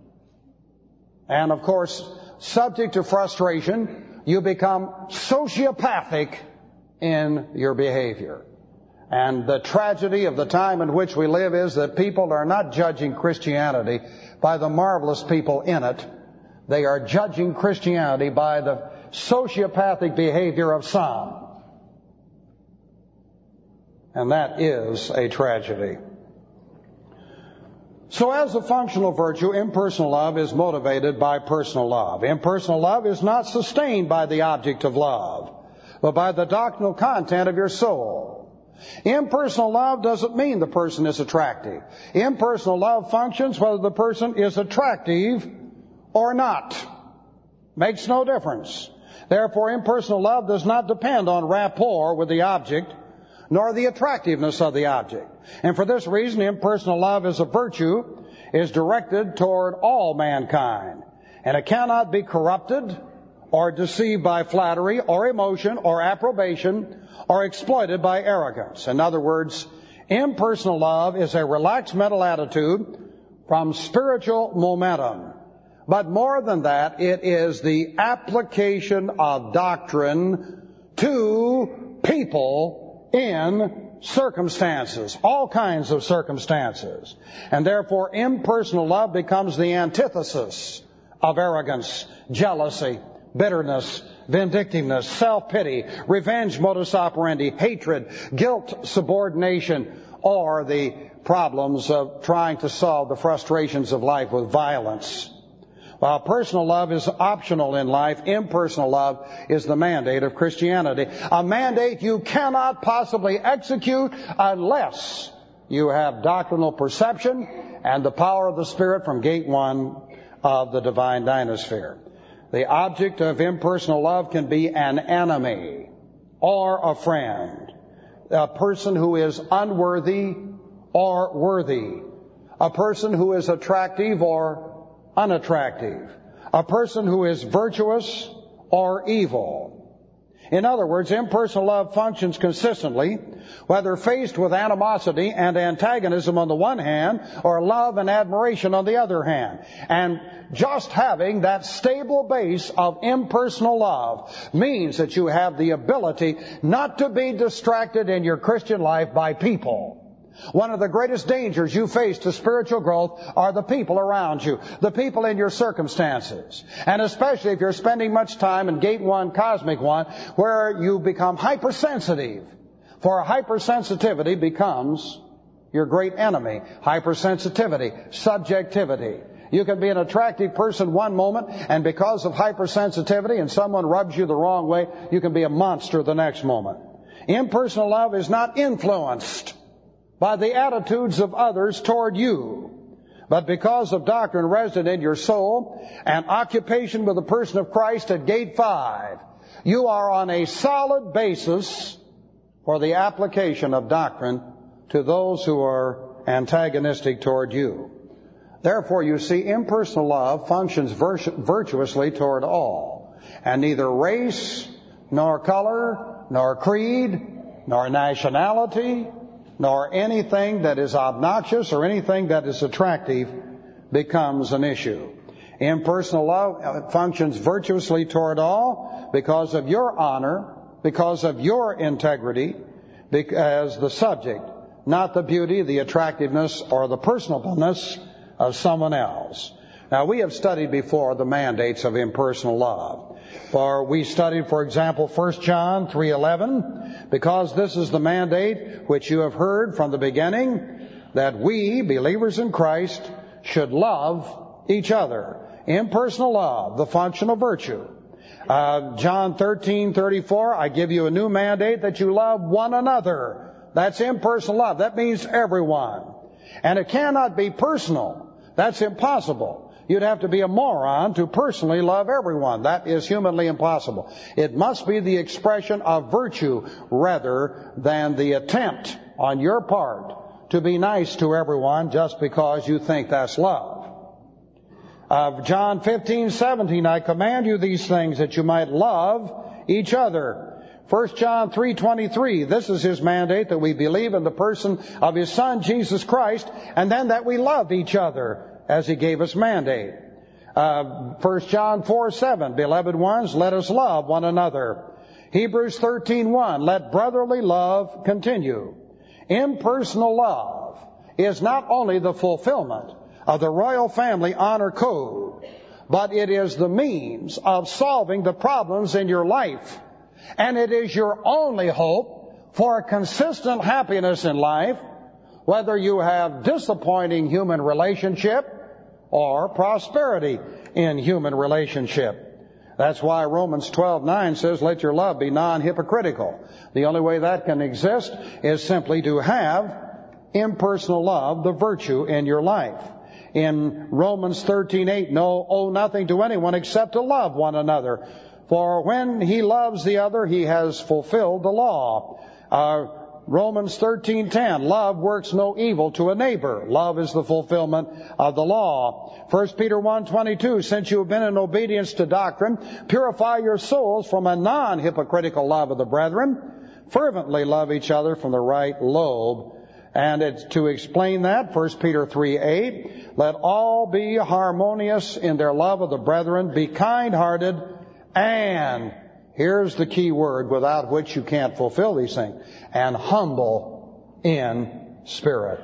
And of course, subject to frustration, you become sociopathic in your behavior. And the tragedy of the time in which we live is that people are not judging Christianity by the marvelous people in it. They are judging Christianity by the sociopathic behavior of some. And that is a tragedy. So as a functional virtue, impersonal love is motivated by personal love. Impersonal love is not sustained by the object of love, but by the doctrinal content of your soul. Impersonal love doesn't mean the person is attractive. Impersonal love functions whether the person is attractive or not. Makes no difference. Therefore, impersonal love does not depend on rapport with the object, nor the attractiveness of the object. And for this reason, impersonal love as a virtue is directed toward all mankind. And it cannot be corrupted or deceived by flattery or emotion or approbation or exploited by arrogance. In other words, impersonal love is a relaxed mental attitude from spiritual momentum. But more than that, it is the application of doctrine to people in circumstances, all kinds of circumstances. And therefore, impersonal love becomes the antithesis of arrogance, jealousy, bitterness, vindictiveness, self-pity, revenge modus operandi, hatred, guilt, subordination, or the problems of trying to solve the frustrations of life with violence. While personal love is optional in life, impersonal love is the mandate of Christianity. A mandate you cannot possibly execute unless you have doctrinal perception and the power of the Spirit from Gate one of the divine dynasphere. The object of impersonal love can be an enemy or a friend, a person who is unworthy or worthy, a person who is attractive or unattractive, a person who is virtuous or evil. In other words, impersonal love functions consistently, whether faced with animosity and antagonism on the one hand, or love and admiration on the other hand. And just having that stable base of impersonal love means that you have the ability not to be distracted in your Christian life by people. One of the greatest dangers you face to spiritual growth are the people around you, the people in your circumstances. And especially if you're spending much time in Gate one, Cosmic one, where you become hypersensitive. For hypersensitivity becomes your great enemy. Hypersensitivity, subjectivity. You can be an attractive person one moment, and because of hypersensitivity and someone rubs you the wrong way, you can be a monster the next moment. Impersonal love is not influenced by the attitudes of others toward you, but because of doctrine resident in your soul and occupation with the person of Christ at Gate five, you are on a solid basis for the application of doctrine to those who are antagonistic toward you. Therefore, you see, impersonal love functions virtu- virtuously toward all, and neither race, nor color, nor creed, nor nationality, nor anything that is obnoxious or anything that is attractive becomes an issue. Impersonal love functions virtuously toward all because of your honor, because of your integrity, as the subject, not the beauty, the attractiveness, or the personableness of someone else. Now, we have studied before the mandates of impersonal love. For we studied, for example, First John three eleven, because this is the mandate which you have heard from the beginning, that we, believers in Christ, should love each other. Impersonal love, the function of virtue. Uh, John thirteen thirty-four, I give you a new mandate that you love one another. That's impersonal love. That means everyone. And it cannot be personal. That's impossible. You'd have to be a moron to personally love everyone. That is humanly impossible. It must be the expression of virtue rather than the attempt on your part to be nice to everyone just because you think that's love. Uh, John fifteen seventeen, I command you these things that you might love each other. First John three twenty-three, this is his mandate, that we believe in the person of his Son, Jesus Christ, and then that we love each other as he gave us mandate. Uh, First John four seven, beloved ones, let us love one another. Hebrews thirteen one, let brotherly love continue. Impersonal love is not only the fulfillment of the royal family honor code, but it is the means of solving the problems in your life. And it is your only hope for consistent happiness in life, whether you have disappointing human relationship or prosperity in human relationship. That's why Romans twelve nine says, let your love be non-hypocritical. The only way that can exist is simply to have impersonal love, the virtue in your life. In Romans thirteen eight, no, owe nothing to anyone except to love one another. For when he loves the other, he has fulfilled the law. Uh, Romans thirteen ten, love works no evil to a neighbor. Love is the fulfillment of the law. First Peter one twenty-two, since you have been in obedience to doctrine, purify your souls from a non-hypocritical love of the brethren. Fervently love each other from the right lobe. And it's to explain that, First Peter three eight, let all be harmonious in their love of the brethren, be kind-hearted, and here's the key word without which you can't fulfill these things, and humble in spirit.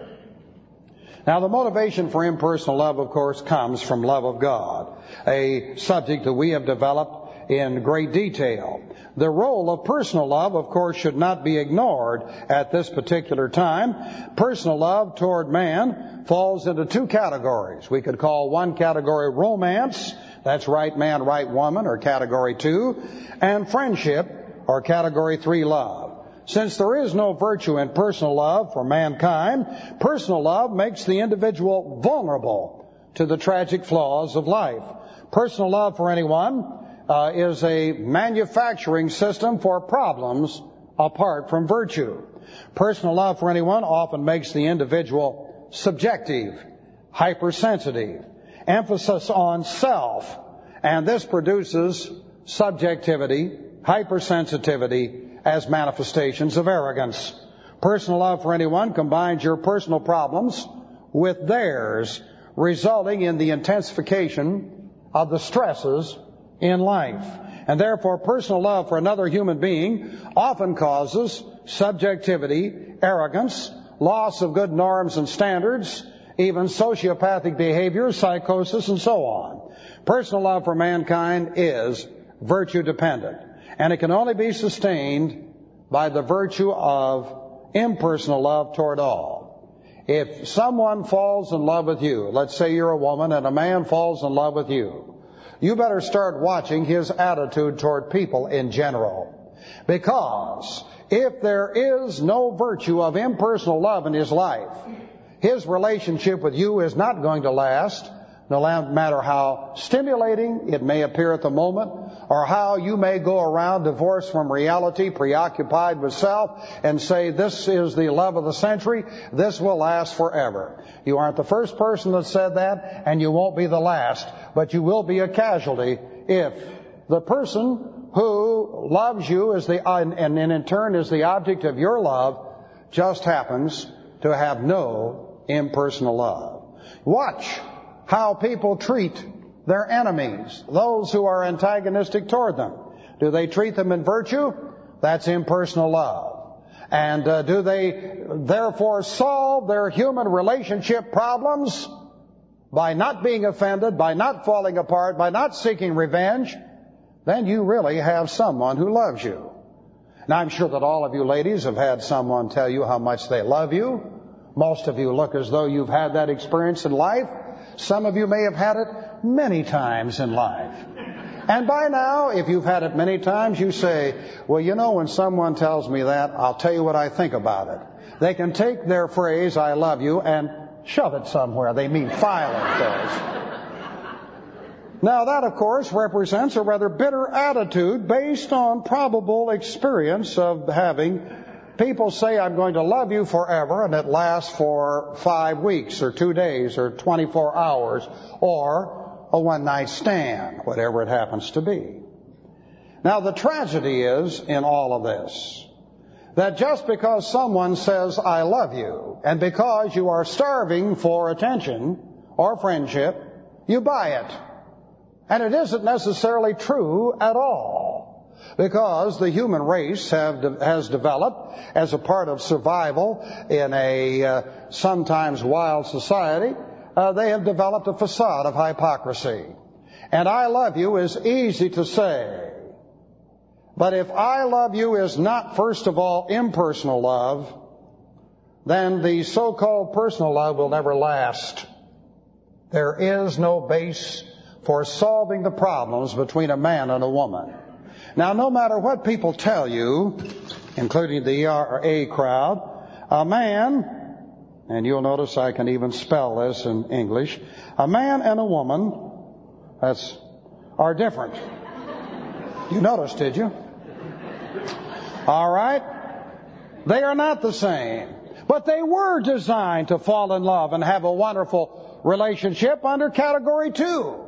Now, the motivation for impersonal love, of course, comes from love of God, a subject that we have developed in great detail. The role of personal love, of course, should not be ignored at this particular time. Personal love toward man falls into two categories. We could call one category romance, that's right man, right woman, or category two, and friendship, or category three love. Since there is no virtue in personal love for mankind, personal love makes the individual vulnerable to the tragic flaws of life. Personal love for anyone uh, is a manufacturing system for problems apart from virtue. Personal love for anyone often makes the individual subjective, hypersensitive, emphasis on self, And this produces subjectivity, hypersensitivity as manifestations of arrogance. Personal love for anyone combines your personal problems with theirs, resulting in the intensification of the stresses in life. And therefore, personal love for another human being often causes subjectivity, arrogance, loss of good norms and standards, even sociopathic behavior, psychosis, and so on. Personal love for mankind is virtue dependent, and it can only be sustained by the virtue of impersonal love toward all. If someone falls in love with you, let's say you're a woman and a man falls in love with you, you better start watching his attitude toward people in general. Because if there is no virtue of impersonal love in his life, his relationship with you is not going to last, no matter how stimulating it may appear at the moment, or how you may go around divorced from reality, preoccupied with self, and say, this is the love of the century, this will last forever. You aren't the first person that said that, and you won't be the last, but you will be a casualty if the person who loves you is the, and in turn is the object of your love, just happens to have no impersonal love. Watch how people treat their enemies, those who are antagonistic toward them. Do they treat them in virtue? That's impersonal love. And uh, do they therefore solve their human relationship problems by not being offended, by not falling apart, by not seeking revenge? Then you really have someone who loves you. Now, I'm sure that all of you ladies have had someone tell you how much they love you. Most of you look as though you've had that experience in life. Some of you may have had it many times in life. And by now, if you've had it many times, you say, well, you know, when someone tells me that, I'll tell you what I think about it. They can take their phrase, I love you, and shove it somewhere. They mean file it, those. Now, that, of course, represents a rather bitter attitude based on probable experience of having people say, I'm going to love you forever, and it lasts for five weeks or two days or twenty-four hours or a one-night stand, whatever it happens to be. Now, the tragedy is in all of this that just because someone says, I love you, and because you are starving for attention or friendship, you buy it. And it isn't necessarily true at all. Because the human race have de- has developed as a part of survival in a uh, sometimes wild society, uh, they have developed a facade of hypocrisy. And I love you is easy to say. But if I love you is not, first of all, impersonal love, then the so-called personal love will never last. There is no base for solving the problems between a man and a woman. Now, no matter what people tell you, including the E R A crowd, a man, and you'll notice I can even spell this in English, a man and a woman, that's, are different. You noticed, did you? All right? They are not the same. But they were designed to fall in love and have a wonderful relationship under category two.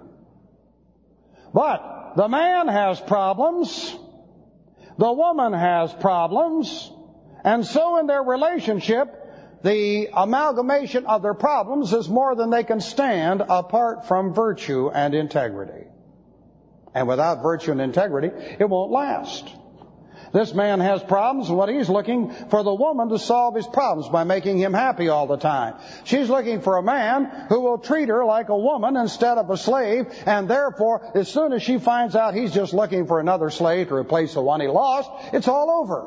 But the man has problems, the woman has problems, and so in their relationship, the amalgamation of their problems is more than they can stand apart from virtue and integrity. And without virtue and integrity, it won't last. This man has problems, and what he's looking for the woman to solve his problems by making him happy all the time. She's looking for a man who will treat her like a woman instead of a slave, and therefore, as soon as she finds out he's just looking for another slave to replace the one he lost, it's all over.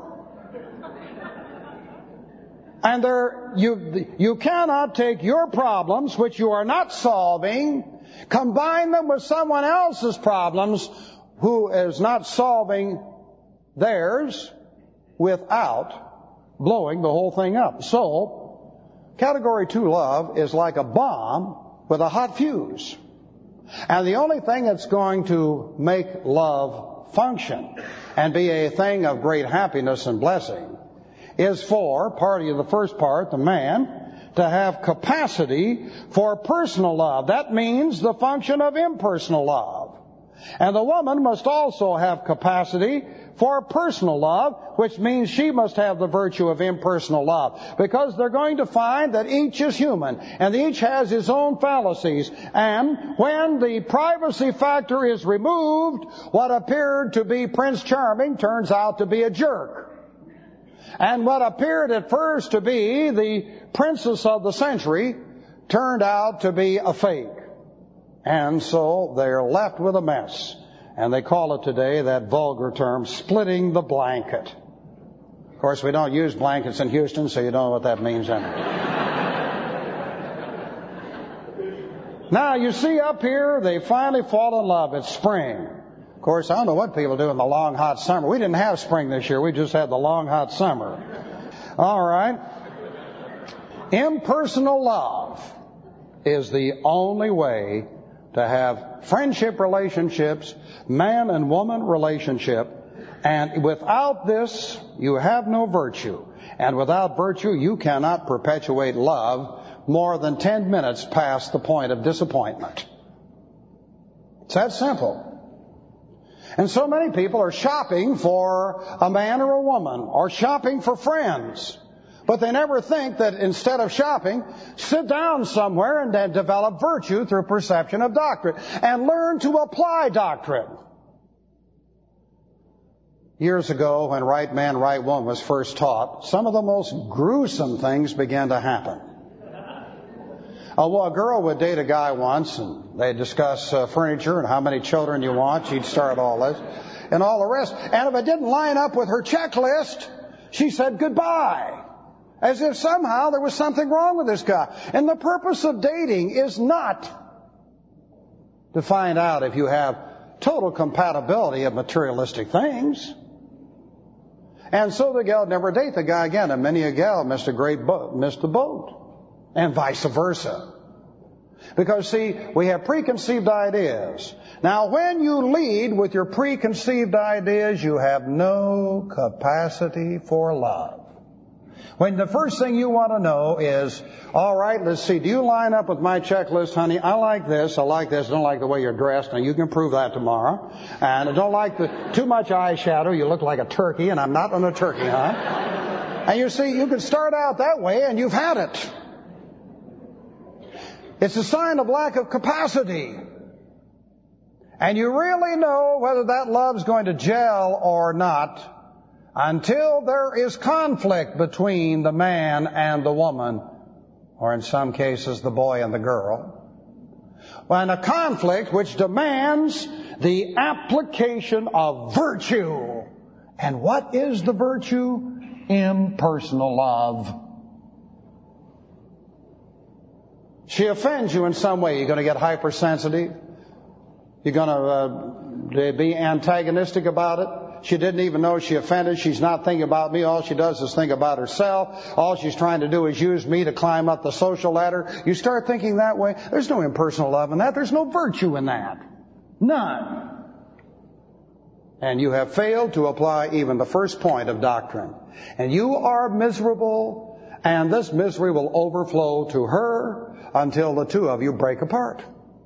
And there, you, you cannot take your problems, which you are not solving, combine them with someone else's problems who is not solving theirs without blowing the whole thing up. So, category two love is like a bomb with a hot fuse. And the only thing that's going to make love function and be a thing of great happiness and blessing is for, party of the first part, the man, to have capacity for personal love. That means the function of impersonal love. And the woman must also have capacity for personal love, which means she must have the virtue of impersonal love. Because they're going to find that each is human, and each has his own fallacies. And when the privacy factor is removed, what appeared to be Prince Charming turns out to be a jerk. And what appeared at first to be the princess of the century turned out to be a fake. And so they're left with a mess. And they call it today, that vulgar term, splitting the blanket. Of course, we don't use blankets in Houston, so you don't know what that means anyway. Now, you see up here, they finally fall in love. It's spring. Of course, I don't know what people do in the long, hot summer. We didn't have spring this year. We just had the long, hot summer. All right. Impersonal love is the only way to have friendship relationships, man and woman relationship. And without this, you have no virtue. And without virtue, you cannot perpetuate love more than ten minutes past the point of disappointment. It's that simple. And so many people are shopping for a man or a woman, or shopping for friends. But they never think that instead of shopping, sit down somewhere and then develop virtue through perception of doctrine, and learn to apply doctrine. Years ago, when right man, right woman was first taught, some of the most gruesome things began to happen. Uh, well, a girl would date a guy once, and they'd discuss uh, furniture and how many children you want. She'd start all this and all the rest. And if it didn't line up with her checklist, she said goodbye, as if somehow there was something wrong with this guy. And the purpose of dating is not to find out if you have total compatibility of materialistic things. And so the gal never date the guy again, and many a gal missed a great boat, missed the boat. And vice versa. Because, see, we have preconceived ideas. Now, when you lead with your preconceived ideas, you have no capacity for love. When the first thing you want to know is, all right, let's see, do you line up with my checklist, honey? I like this, I like this, I don't like the way you're dressed. Now, you can prove that tomorrow. And I don't like the too much eyeshadow, you look like a turkey, and I'm not on a turkey hunt. And you see, you can start out that way, and you've had it. It's a sign of lack of capacity. And you really know whether that love's going to gel or not until there is conflict between the man and the woman, or in some cases the boy and the girl. And a conflict which demands the application of virtue. And what is the virtue? Impersonal love. She offends you in some way. You're going to get hypersensitive. You're going to uh, be antagonistic about it. She didn't even know she offended. She's not thinking about me. All she does is think about herself. All she's trying to do is use me to climb up the social ladder. You start thinking that way. There's no impersonal love in that. There's no virtue in that. None. And you have failed to apply even the first point of doctrine. And you are miserable, and this misery will overflow to her until the two of you break apart.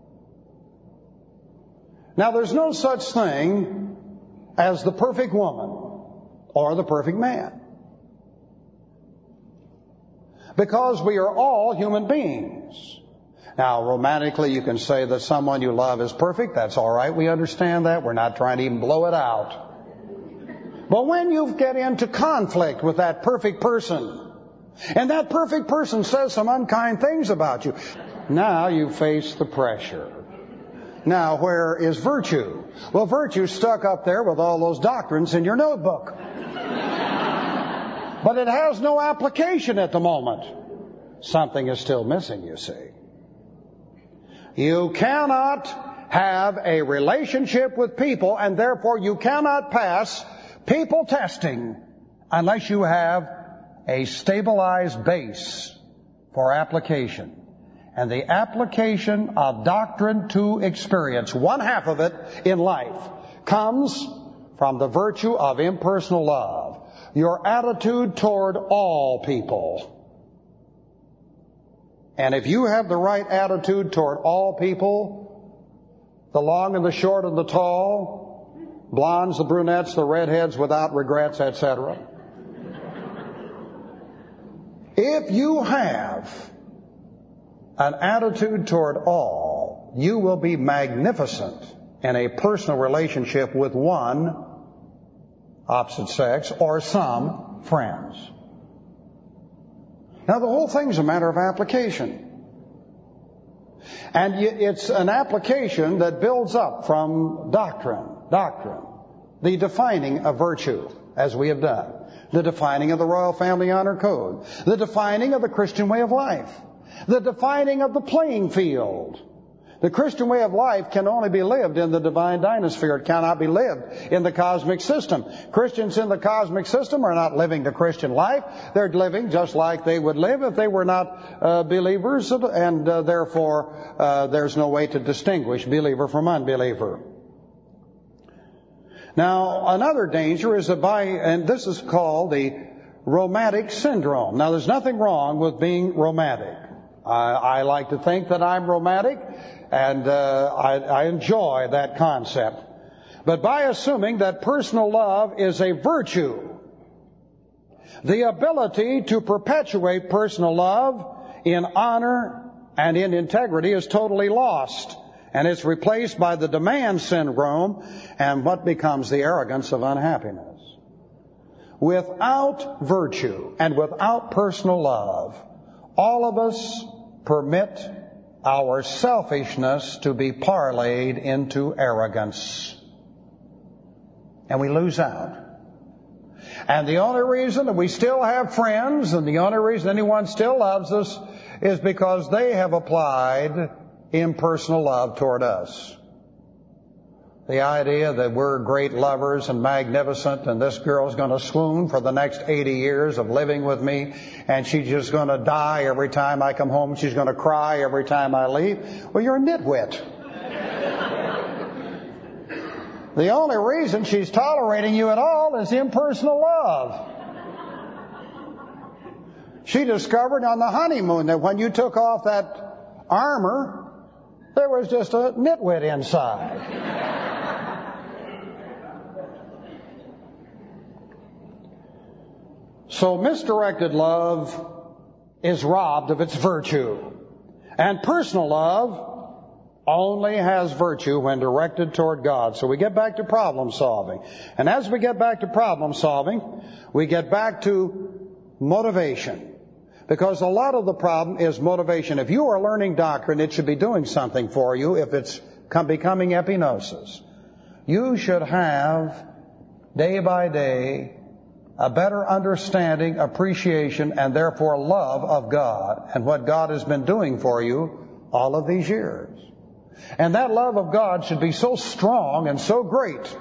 Now, there's no such thing as the perfect woman or the perfect man, because we are all human beings. Now, romantically, you can say that someone you love is perfect. That's all right. We understand that. We're not trying to even blow it out. But when you get into conflict with that perfect person, and that perfect person says some unkind things about you, now you face the pressure. Now, where is virtue? Well, virtue's stuck up there with all those doctrines in your notebook. But it has no application at the moment. Something is still missing, you see. You cannot have a relationship with people, and therefore you cannot pass people testing unless you have a stabilized base for application. And the application of doctrine to experience, one half of it in life, comes from the virtue of impersonal love. Your attitude toward all people. And if you have the right attitude toward all people, the long and the short and the tall, blondes, the brunettes, the redheads without regrets, et cetera. If you have an attitude toward all, you will be magnificent in a personal relationship with one opposite sex or some friends. Now, the whole thing's a matter of application. And it's an application that builds up from doctrine, doctrine, the defining of virtue, as we have done, the defining of the Royal Family Honor Code, the defining of the Christian way of life, the defining of the playing field. The Christian way of life can only be lived in the divine dynasphere. It cannot be lived in the cosmic system. Christians in the cosmic system are not living the Christian life. They're living just like they would live if they were not uh, believers, and uh, therefore uh, there's no way to distinguish believer from unbeliever. Now, another danger is that by, and this is called the romantic syndrome. Now, there's nothing wrong with being romantic. I, I like to think that I'm romantic, and uh, I, I enjoy that concept. But by assuming that personal love is a virtue, the ability to perpetuate personal love in honor and in integrity is totally lost, and it's replaced by the demand syndrome and what becomes the arrogance of unhappiness. Without virtue and without personal love, all of us permit our selfishness to be parlayed into arrogance. And we lose out. And the only reason that we still have friends and the only reason anyone still loves us is because they have applied impersonal love toward us. The idea that we're great lovers and magnificent and this girl's going to swoon for the next eighty years of living with me and she's just going to die every time I come home. She's going to cry every time I leave. Well, you're a nitwit. The only reason she's tolerating you at all is impersonal love. She discovered on the honeymoon that when you took off that armor, there was just a nitwit inside. So misdirected love is robbed of its virtue. And personal love only has virtue when directed toward God. So we get back to problem solving. And as we get back to problem solving, we get back to motivation. Because a lot of the problem is motivation. If you are learning doctrine, it should be doing something for you if it's becoming epinosis. You should have, day by day, a better understanding, appreciation, and therefore love of God and what God has been doing for you all of these years. And that love of God should be so strong and so great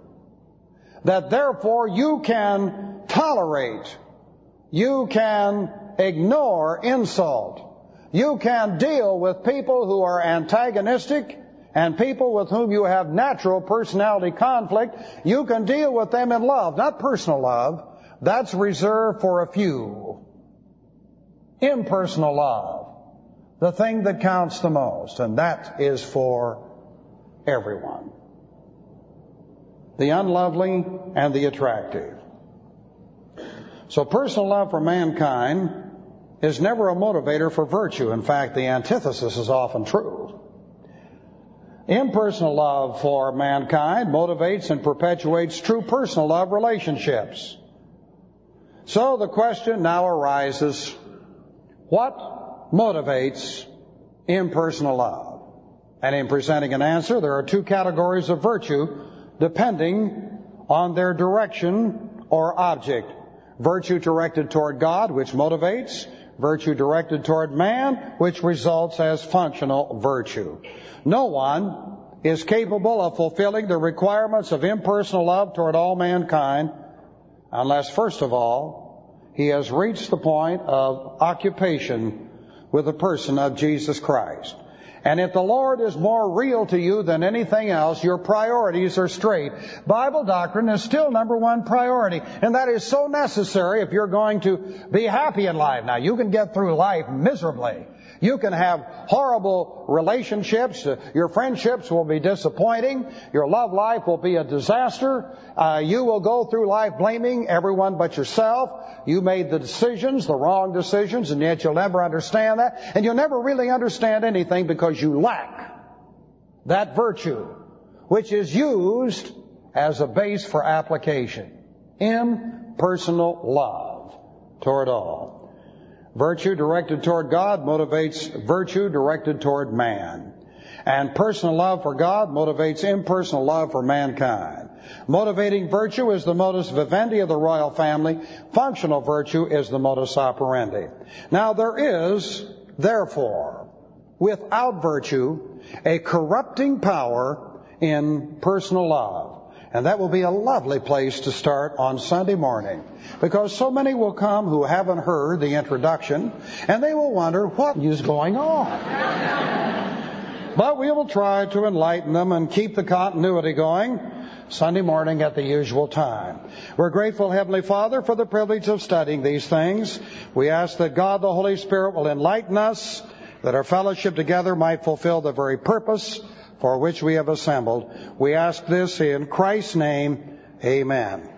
that therefore you can tolerate, you can ignore insult, you can deal with people who are antagonistic and people with whom you have natural personality conflict. You can deal with them in love, not personal love. That's reserved for a few. Impersonal love, the thing that counts the most, and that is for everyone. The unlovely and the attractive. So personal love for mankind is never a motivator for virtue. In fact, the antithesis is often true. Impersonal love for mankind motivates and perpetuates true personal love relationships. So the question now arises, what motivates impersonal love? And in presenting an answer, there are two categories of virtue depending on their direction or object. Virtue directed toward God, which motivates. Virtue directed toward man, which results as functional virtue. No one is capable of fulfilling the requirements of impersonal love toward all mankind unless, first of all, he has reached the point of occupation with the person of Jesus Christ. And if the Lord is more real to you than anything else, your priorities are straight. Bible doctrine is still number one priority. And that is so necessary if you're going to be happy in life. Now, you can get through life miserably. You can have horrible relationships. Your friendships will be disappointing. Your love life will be a disaster. Uh, you will go through life blaming everyone but yourself. You made the decisions, the wrong decisions, and yet you'll never understand that. And you'll never really understand anything because you lack that virtue, which is used as a base for application. Impersonal love toward all. Virtue directed toward God motivates virtue directed toward man. And personal love for God motivates impersonal love for mankind. Motivating virtue is the modus vivendi of the royal family. Functional virtue is the modus operandi. Now there is, therefore, without virtue, a corrupting power in personal love. And that will be a lovely place to start on Sunday morning, because so many will come who haven't heard the introduction, and they will wonder what is going on. But we will try to enlighten them and keep the continuity going Sunday morning at the usual time. We're grateful, Heavenly Father, for the privilege of studying these things. We ask that God the Holy Spirit will enlighten us, that our fellowship together might fulfill the very purpose for which we have assembled. We ask this in Christ's name. Amen.